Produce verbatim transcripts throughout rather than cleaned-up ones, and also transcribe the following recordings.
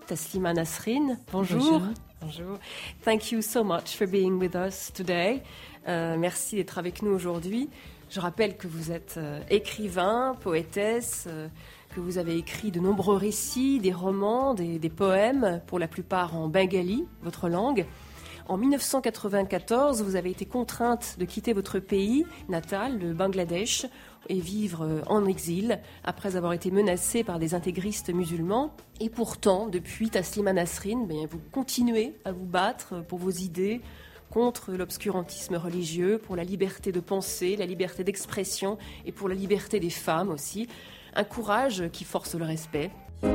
Taslima Nasrin. Bonjour. Bonjour. Bonjour. Thank you so much for being with us today. Euh, merci d'être avec nous aujourd'hui. Je rappelle que vous êtes euh, écrivain, poétesse, euh, que vous avez écrit de nombreux récits, des romans, des, des poèmes, pour la plupart en bengali, votre langue. En dix-neuf cent quatre-vingt-quatorze, vous avez été contrainte de quitter votre pays natal, le Bangladesh, et vivre en exil après avoir été menacée par des intégristes musulmans. Et pourtant, depuis Taslima Nasrin, bien, vous continuez à vous battre pour vos idées, contre l'obscurantisme religieux, pour la liberté de penser, la liberté d'expression et pour la liberté des femmes aussi. Un courage qui force le respect.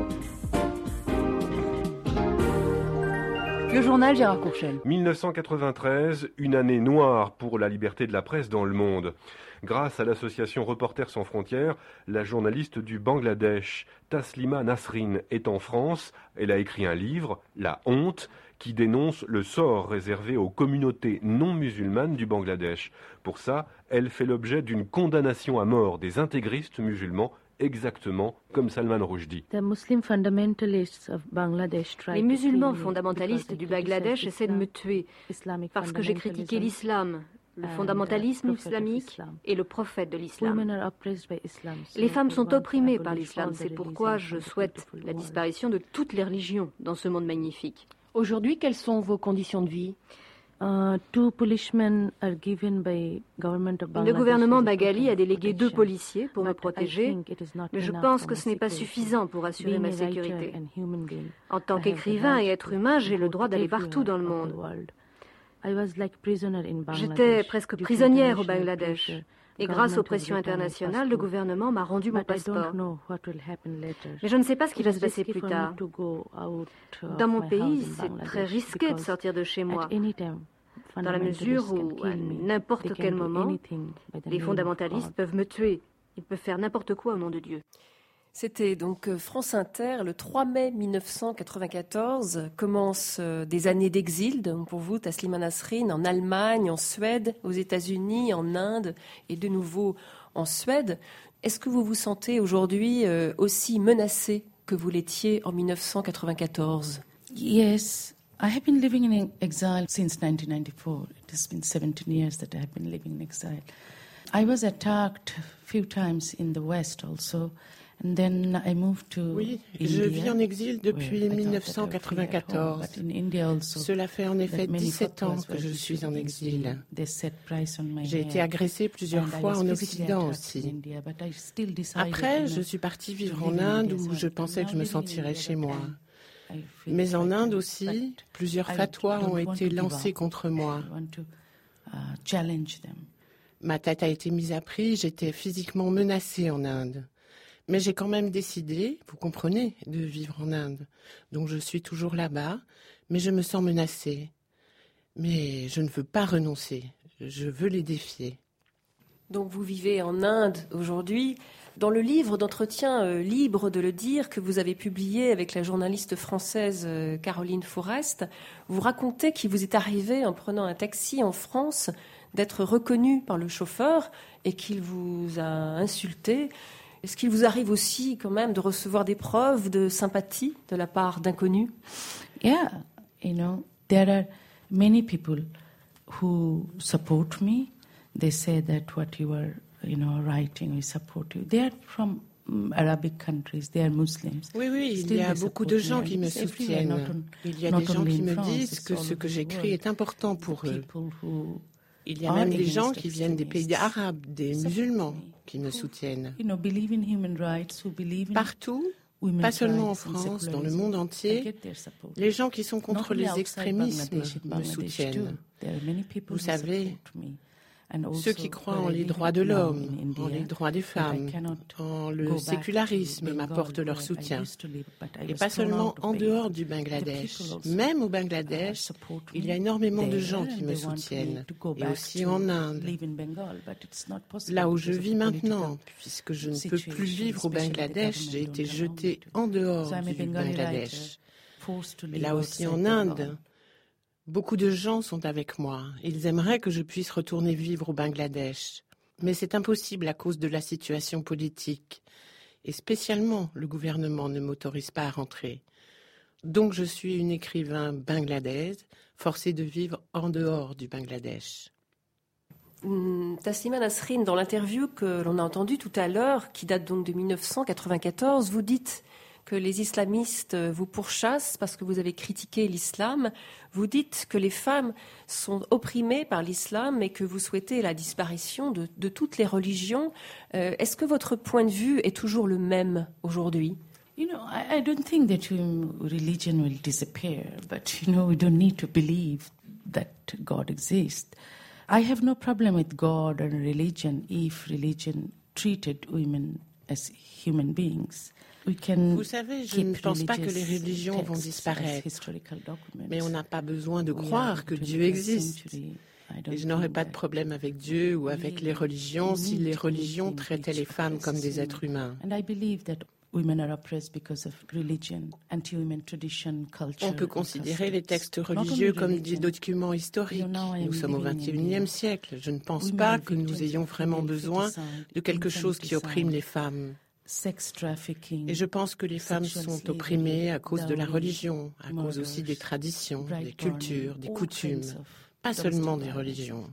Le journal Gérard Courchel. dix-neuf cent quatre-vingt-treize, une année noire pour la liberté de la presse dans le monde. Grâce à l'association Reporters sans frontières, la journaliste du Bangladesh, Taslima Nasrin, est en France. Elle a écrit un livre, La honte, qui dénonce le sort réservé aux communautés non musulmanes du Bangladesh. Pour ça, elle fait l'objet d'une condamnation à mort des intégristes musulmans, exactement comme Salman Rushdie. Les musulmans fondamentalistes du Bangladesh essaient de me tuer parce que j'ai critiqué l'islam, le fondamentalisme islamique et le prophète de l'islam. Les femmes sont opprimées par l'islam, c'est pourquoi je souhaite la disparition de toutes les religions dans ce monde magnifique. Aujourd'hui, quelles sont vos conditions de vie ? Le gouvernement bengali a délégué deux policiers pour me protéger, mais je pense que ce n'est pas suffisant pour assurer ma sécurité. En tant qu'écrivain et être humain, j'ai le droit d'aller partout dans le monde. J'étais presque prisonnière au Bangladesh. Et grâce aux pressions internationales, le gouvernement m'a rendu mon passeport. Mais je ne sais pas ce qui va se passer plus tard. Dans mon pays, c'est très risqué de sortir de chez moi, dans la mesure où, à n'importe quel moment, les fondamentalistes peuvent me tuer. Ils peuvent faire n'importe quoi au nom de Dieu. C'était donc France Inter, le trois mai dix-neuf cent quatre-vingt-quatorze, commencent des années d'exil, donc pour vous, Taslima Nasrin, en Allemagne, en Suède, aux États-Unis, en Inde et de nouveau en Suède. Est-ce que vous vous sentez aujourd'hui aussi menacée que vous l'étiez en dix-neuf cent quatre-vingt-quatorze? Yes, I have been living in exile since nineteen ninety-four. It has been seventeen years that I have been living in exile. I was attacked a few times in the West also. And then I moved to oui, India, je vis en exil depuis dix-neuf cent quatre-vingt-quatorze. Cela fait en effet dix-sept ans que je suis en exil. J'ai été agressée plusieurs fois en Occident aussi. Après, je suis partie vivre en Inde où je pensais que je me sentirais chez moi. Mais en Inde aussi, plusieurs fatwas ont été lancés contre moi. Ma tête a été mise à prix, j'étais physiquement menacée en Inde. Mais j'ai quand même décidé, vous comprenez, de vivre en Inde. Donc je suis toujours là-bas, mais je me sens menacée. Mais je ne veux pas renoncer, je veux les défier. Donc vous vivez en Inde aujourd'hui. Dans le livre d'entretien euh, Libre de le dire que vous avez publié avec la journaliste française euh, Caroline Forest, vous racontez qu'il vous est arrivé en prenant un taxi en France d'être reconnu par le chauffeur et qu'il vous a insulté. Est-ce qu'il vous arrive aussi quand même de recevoir des preuves de sympathie de la part d'inconnus? Yeah, you know, there are many people who support me. They say that what you are, you know, writing, we support you. They are from Arabic countries, they are Muslims. Oui, oui, il y a beaucoup de gens qui me soutiennent. Il y a des gens qui me disent que ce que j'écris est important pour eux. Il y a même des gens qui viennent des pays arabes, des musulmans, qui me soutiennent. Partout, pas seulement en France, dans le monde entier, les gens qui sont contre les extrémismes me soutiennent. Vous savez, ceux qui croient en les droits de l'homme, en les droits des femmes, en le sécularisme m'apportent leur soutien. Et pas seulement en dehors du Bangladesh. Même au Bangladesh, il y a énormément de gens qui me soutiennent. Et aussi en Inde. Là où je vis maintenant, puisque je ne peux plus vivre au Bangladesh, j'ai été jetée en dehors du Bangladesh. Et là aussi en Inde, beaucoup de gens sont avec moi. Ils aimeraient que je puisse retourner vivre au Bangladesh. Mais c'est impossible à cause de la situation politique. Et spécialement, le gouvernement ne m'autorise pas à rentrer. Donc je suis une écrivain bangladaise, forcée de vivre en dehors du Bangladesh. Taslima Nasrin, dans l'interview que l'on a entendue tout à l'heure, qui date donc de mille neuf cent quatre-vingt-quatorze, vous dites que les islamistes vous pourchassent parce que vous avez critiqué l'islam. Vous dites que les femmes sont opprimées par l'islam et que vous souhaitez la disparition de, de toutes les religions. Euh, est-ce que votre point de vue est toujours le même aujourd'hui ? You know, I, I don't think that religion will disappear, but you know, we don't need to believe that God exists. I have no problem with God and religion if religion treated women as human beings. We can Vous savez, je ne pense pas que les religions vont disparaître, mais on n'a pas besoin de croire que Dieu existe. Et je n'aurais pas de problème avec Dieu ou avec les religions si les religions traitaient les femmes comme des êtres humains. On peut considérer les textes religieux comme des documents historiques. Nous sommes au vingt et unième siècle. Je ne pense pas que nous ayons vraiment besoin de quelque chose qui opprime les femmes. Et je pense que les femmes sont opprimées à cause de la religion, à cause aussi des traditions, des cultures, des coutumes, pas seulement des religions.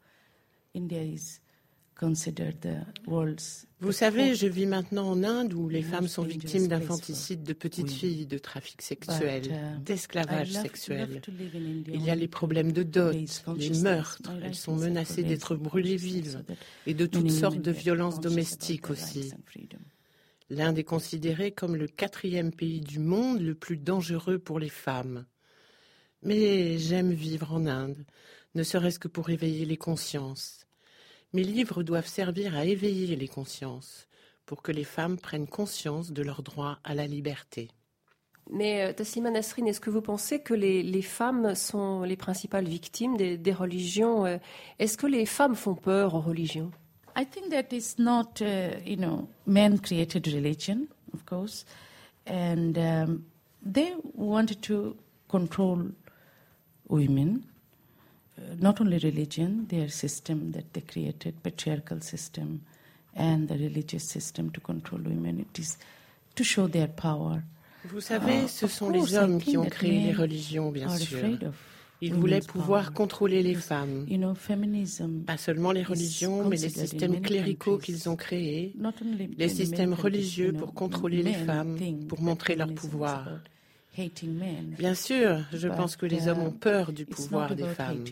Vous savez, je vis maintenant en Inde où les femmes sont victimes d'infanticide de petites filles, de trafic sexuel, d'esclavage sexuel. Il y a les problèmes de dot, les meurtres, elles sont menacées d'être brûlées vives et de toutes sortes de violences domestiques aussi. L'Inde est considérée comme le quatrième pays du monde le plus dangereux pour les femmes. Mais j'aime vivre en Inde, ne serait-ce que pour éveiller les consciences. Mes livres doivent servir à éveiller les consciences, pour que les femmes prennent conscience de leur droit à la liberté. Mais euh, Taslima Nasrin, est-ce que vous pensez que les, les femmes sont les principales victimes des, des religions ? Est-ce que les femmes font peur aux religions ? I think that it's not, uh, you know, men-created religion, of course, and um, they wanted to control women, uh, not only religion, their system that they created, patriarchal system, and the religious system to control women. It is to show their power. Vous savez, ce sont les hommes qui ont créé les religions, bien sûr. Ils voulaient pouvoir contrôler les femmes. Pas seulement les religions, mais les systèmes cléricaux qu'ils ont créés, les systèmes religieux pour contrôler les femmes, pour montrer leur pouvoir. Bien sûr, je pense que les hommes ont peur du pouvoir des femmes.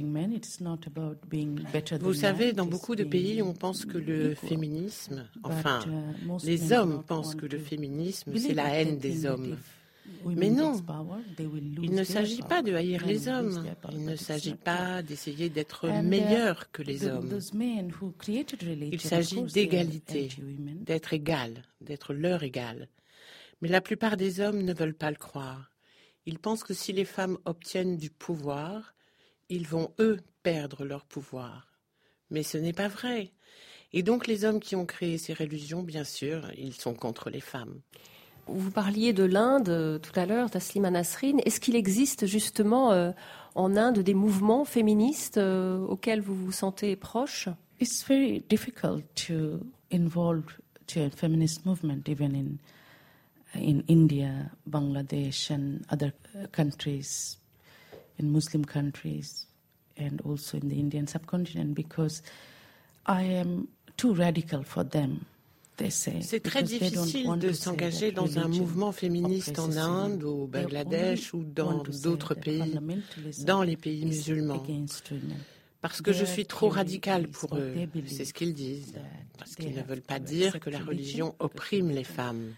Vous savez, dans beaucoup de pays, on pense que le féminisme, enfin, les hommes pensent que le féminisme, c'est la haine des hommes. Mais non, il ne s'agit pas de haïr les hommes, il ne s'agit pas d'essayer d'être meilleur que les hommes. Il s'agit d'égalité, d'être égal, d'être leur égal. Mais la plupart des hommes ne veulent pas le croire. Ils pensent que si les femmes obtiennent du pouvoir, ils vont, eux, perdre leur pouvoir. Mais ce n'est pas vrai. Et donc les hommes qui ont créé ces religions, bien sûr, ils sont contre les femmes. Vous parliez de l'Inde euh, tout à l'heure, Taslima Nasrin. Est-ce qu'il existe justement euh, en Inde des mouvements féministes euh, auxquels vous vous sentez proche ? It's very difficult to involve to a feminist movement even in in India, Bangladesh and other countries, in Muslim countries and also in the Indian subcontinent because I am too radical for them. C'est très difficile de s'engager dans un mouvement féministe en Inde, au Bangladesh ou dans d'autres pays, dans les pays musulmans. Parce que je suis trop radicale pour eux, c'est ce qu'ils disent. Parce qu'ils ne veulent pas dire que la religion opprime les femmes.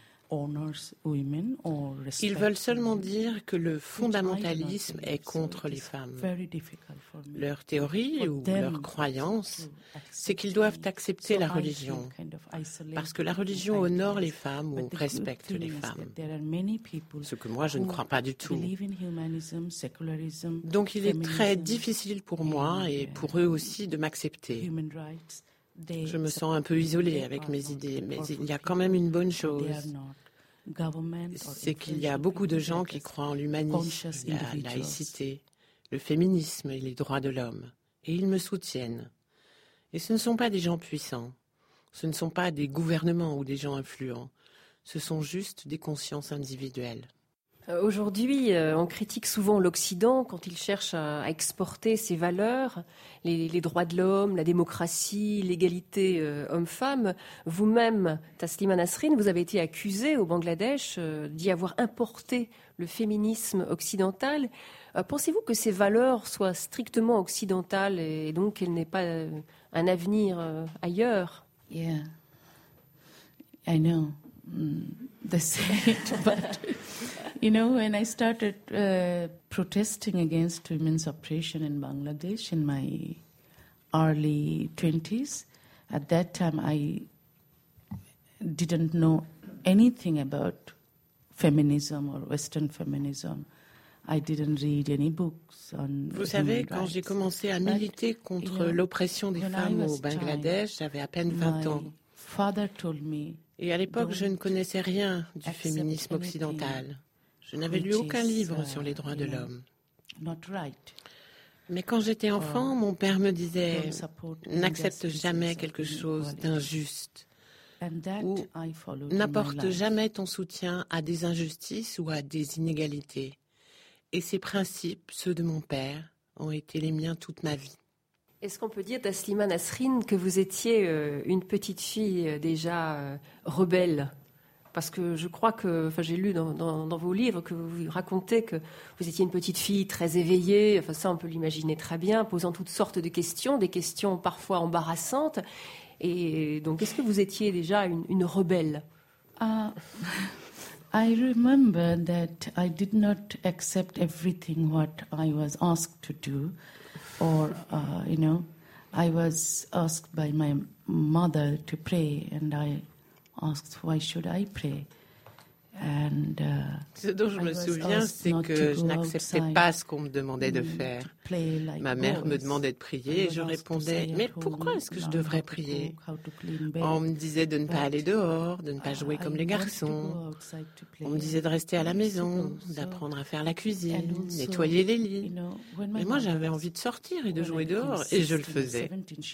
Ils veulent seulement dire que le fondamentalisme est contre les femmes. Leur théorie ou leur croyance, c'est qu'ils doivent accepter la religion, parce que la religion honore les femmes ou respecte les femmes, ce que moi je ne crois pas du tout. Donc il est très difficile pour moi et pour eux aussi de m'accepter. Je me sens un peu isolée avec mes idées, mais il y a quand même une bonne chose. C'est qu'il y a beaucoup de gens qui croient en l'humanisme, la laïcité, le féminisme et les droits de l'homme. Et ils me soutiennent. Et ce ne sont pas des gens puissants. Ce ne sont pas des gouvernements ou des gens influents. Ce sont juste des consciences individuelles. Aujourd'hui, on critique souvent l'Occident quand il cherche à exporter ses valeurs, les, les droits de l'homme, la démocratie, l'égalité euh, homme-femme. Vous-même, Taslima Nasrin, vous avez été accusée au Bangladesh euh, d'y avoir importé le féminisme occidental. Euh, pensez-vous que ces valeurs soient strictement occidentales et donc qu'elles n'aient pas euh, un avenir euh, ailleurs? Yeah, I know. Mm, they say it, but you know, when I started uh, protesting against women's oppression in Bangladesh in my early twenties, at that time I didn't know anything about feminism or Western feminism. I didn't read any books on Vous savez, quand j'ai commencé à militer contre l'oppression des femmes au Bangladesh, j'avais à peine vingt ans. Father told me, et à l'époque, je ne connaissais rien du féminisme occidental. Je n'avais lu aucun livre sur les droits de l'homme. Mais quand j'étais enfant, mon père me disait « N'accepte jamais quelque chose d'injuste » ou « N'apporte jamais ton soutien à des injustices ou à des inégalités ». Et ces principes, ceux de mon père, ont été les miens toute ma vie. Est-ce qu'on peut dire, Taslima Nasrin, que vous étiez euh, une petite fille euh, déjà euh, rebelle? Parce que je crois que, enfin, j'ai lu dans, dans, dans vos livres que vous racontez que vous étiez une petite fille très éveillée. Enfin, ça, on peut l'imaginer très bien, posant toutes sortes de questions, des questions parfois embarrassantes. Et donc, est-ce que vous étiez déjà une, une rebelle? uh, I remember that I did not accept everything what I was asked to do. Or, uh, you know, I was asked by my mother to pray, and I asked, why should I pray? And, uh, ce dont je me souviens, c'est que je n'acceptais pas ce qu'on me demandait de faire. Like Ma mère boys. me demandait de prier et je répondais, mais pourquoi est-ce que je devrais prier? On me disait de ne pas aller dehors, de ne pas jouer comme les garçons. On me disait de rester à la maison, d'apprendre à faire la cuisine, nettoyer les lits. Mais moi, j'avais envie de sortir et de jouer dehors, et je le faisais.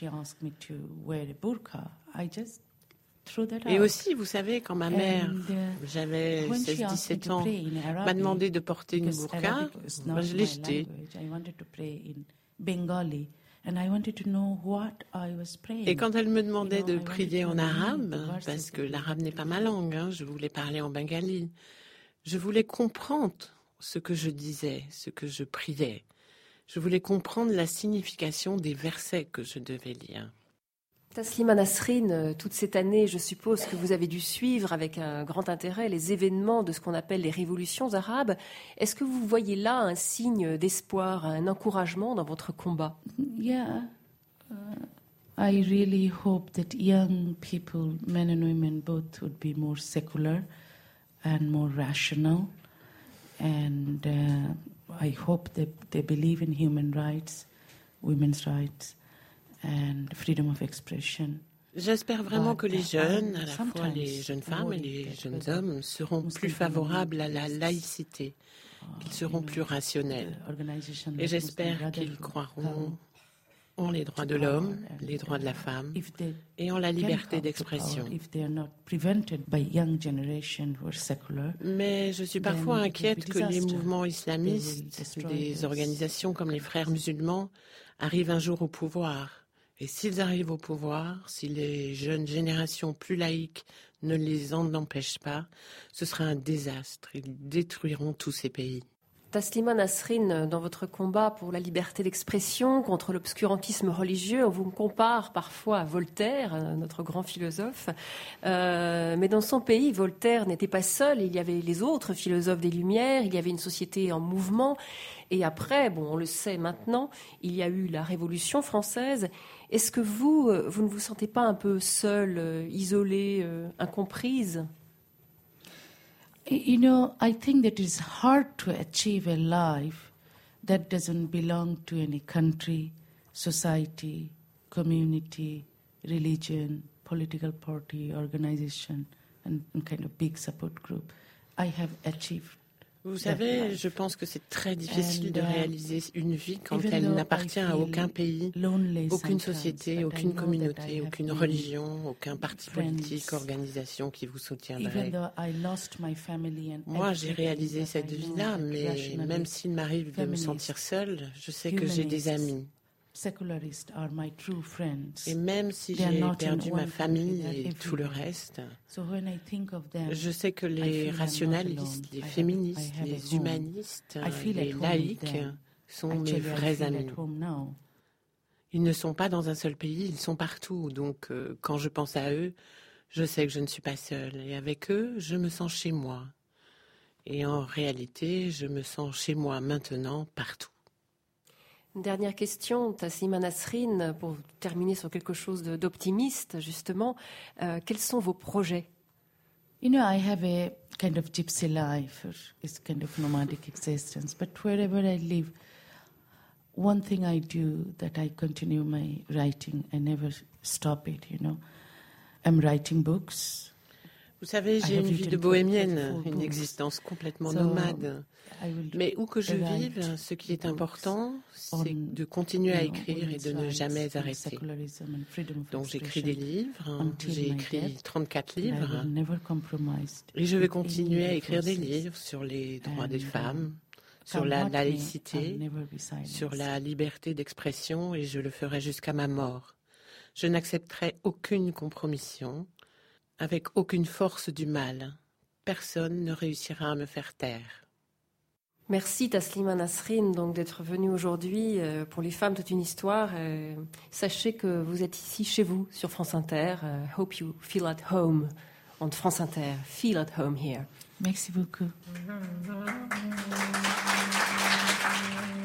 Et aussi, vous savez, quand ma mère, j'avais seize dix-sept ans, m'a demandé de porter une burqa, moi je l'ai jetée. Et quand elle me demandait de prier en arabe, parce que l'arabe n'est pas ma langue, hein, je voulais parler en bengali, je voulais comprendre ce que je disais, ce que je priais. Je voulais comprendre la signification des versets que je devais lire. Taslima Nasrin, toute cette année, je suppose que vous avez dû suivre avec un grand intérêt les événements de ce qu'on appelle les révolutions arabes. Est-ce que vous voyez là un signe d'espoir, un encouragement dans votre combat? Yeah, uh, I really hope that young people, men and women both, would be more secular and more rational. And uh, I hope that they believe in human rights, women's rights. And freedom of expression. J'espère vraiment que les jeunes, à la fois les jeunes femmes et les jeunes hommes, seront plus favorables à la laïcité, qu'ils seront plus rationnels. Et j'espère qu'ils croiront en les droits de l'homme, les droits de la femme et en la liberté d'expression. Mais je suis parfois inquiète que les mouvements islamistes, des organisations comme les Frères musulmans, arrivent un jour au pouvoir. Et s'ils arrivent au pouvoir, si les jeunes générations plus laïques ne les en empêchent pas, ce sera un désastre. Ils détruiront tous ces pays. Taslima Nasrin, dans votre combat pour la liberté d'expression, contre l'obscurantisme religieux, on vous compare parfois à Voltaire, notre grand philosophe. Euh, mais dans son pays, Voltaire n'était pas seul. Il y avait les autres philosophes des Lumières, il y avait une société en mouvement. Et après, bon, on le sait maintenant, il y a eu la Révolution française. Est-ce que vous, vous ne vous sentez pas un peu seule, isolée, incomprise ? You know, I think that it's hard to achieve a life that doesn't belong to any country, society, community, religion, political party, organization, and, and kind of big support group. I have achieved Vous savez, je pense que c'est très difficile de réaliser une vie quand elle n'appartient à aucun pays, aucune société, aucune communauté, aucune religion, aucun parti politique, organisation qui vous soutiendrait. Moi, j'ai réalisé cette vie-là, mais même s'il m'arrive de me sentir seule, je sais que j'ai des amis. Et même si j'ai perdu ma famille et tout le reste, je sais que les rationalistes, les féministes, les humanistes, les laïcs sont mes vrais amis. Ils ne sont pas dans un seul pays, ils sont partout. Donc euh, quand je pense à eux, je sais que je ne suis pas seule. Et avec eux, je me sens chez moi. Et en réalité, je me sens chez moi maintenant, partout. Une dernière question, Taslima Nasrine, pour terminer sur quelque chose de, d'optimiste, justement. Euh, quels sont vos projets? You know, I have a kind of gypsy life, it's kind of nomadic existence, but wherever I live, one thing I do that I continue my writing, I never stop it, you know. I'm writing books. Vous savez, j'ai une vie de bohémienne, une existence complètement nomade. Mais où que je vive, ce qui est important, c'est de continuer à écrire et de ne jamais arrêter. Donc j'écris des livres, j'ai écrit trente-quatre livres, et je vais continuer à écrire des livres sur les droits des femmes, sur la laïcité, sur la liberté d'expression, et je le ferai jusqu'à ma mort. Je n'accepterai aucune compromission, avec aucune force du mal. Personne ne réussira à me faire taire. Merci Taslima Nasrine donc d'être venue aujourd'hui euh, pour Les Femmes, toute une histoire. Euh, sachez que vous êtes ici chez vous sur France Inter. Uh, hope you feel at home on France Inter. Feel at home here. Merci beaucoup.